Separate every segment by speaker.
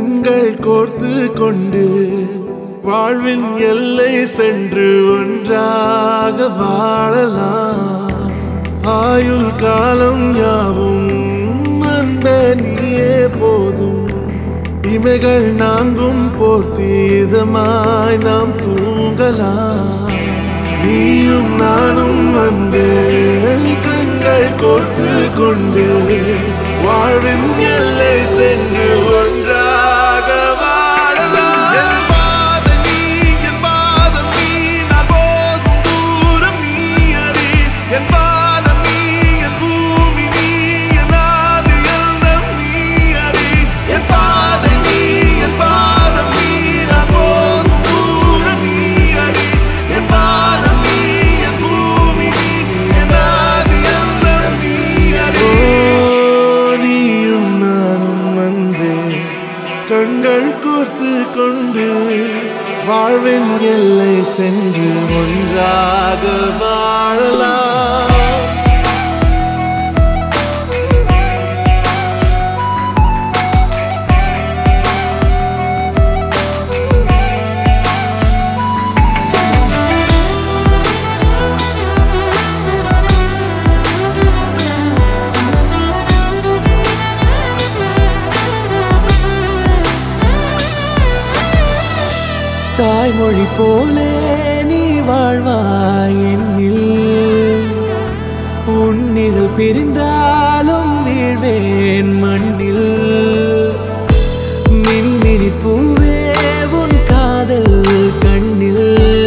Speaker 1: கண்கள் கோர்த்து கொண்டு வாழ்வின் எல்லை சென்று ஒன்றாக வாழலாம். ஆயுள் காலம் யாவும் அன்பே நீயே போதும். இமைகள் நான்கும் போர்த்தி இதமாய் நாம் தூங்கலாம். நீயும் நானும் அன்பே கண்கள் கோர்த்து கொண்டு வாழ்வின் எல்லை சென்று ஒன்றாக வாழலாம். என் பாதம் நீ, என் பாதம் நீ, நான் போகும் தூரம் நீ அறி. என் பாதம் நீ, என் பூமி நீ, என் ஆதி எல்லாம் நீ அறி. என் பாதம் நீ, என் பாதம் நீ, நான் போகும் தூரம் நீ அறி. என் பாதம் நீ, என் பூமி நீ, என் ஆதி எல்லாம் நீ அறி. நீயும் நானும் அன்பே கண்கள் கோர்த்து கொண்டு வாழ்வின் எல்லை சென்று ஒன்றாக வாழலாம்.
Speaker 2: தாய்மொழி போலே நீ வாழ்வாய் என்னில். உன்னிகள் பிரிந்தாலும் வீழ்வேன் மண்ணில். மின்மினி பூவே உன் காதல் கண்ணில்.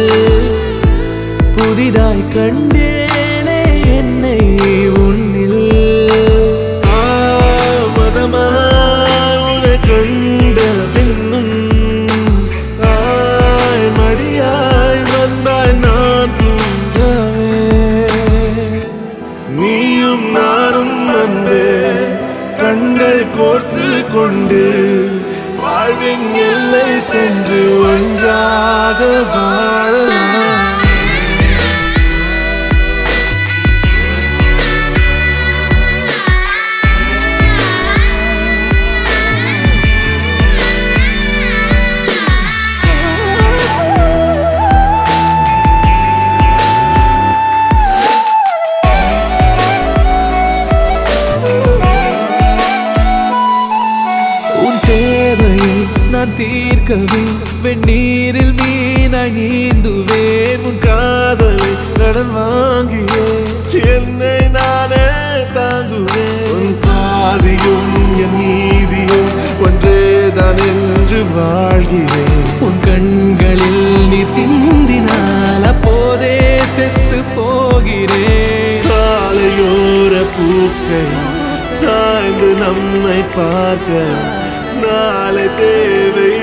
Speaker 2: புதிதாய் கண்டேனே என்னை உன்னில்.
Speaker 1: மதமாய் உன்னை கண்ட பின்னும் மடியாய் வந்தாய் நான் தூங்கவே. நீயும் நானும் அன்பே கண்கள் கோர்த்து கொண்டு வாழ்வின் எல்லை சென்று ஒன்றாக வாழலாம்.
Speaker 2: நான் தீர்க்கவே வெந்நீரில் மீனாய் நீந்துவேன்.
Speaker 1: உன் காதலை கடன் வாங்கியே என்னை நானே தாங்குவேன். உன் பாதியும் என் நீதியும் ஒன்றேதான் என்று வாழ்கிறேன்.
Speaker 2: உன் கண்களில் நீர் சிந்தினால் அப்போதே செத்து போகிறேன்.
Speaker 1: சாலையோர பூக்கள் சாய்ந்து நம்மை பார்க்க நாளை தேவை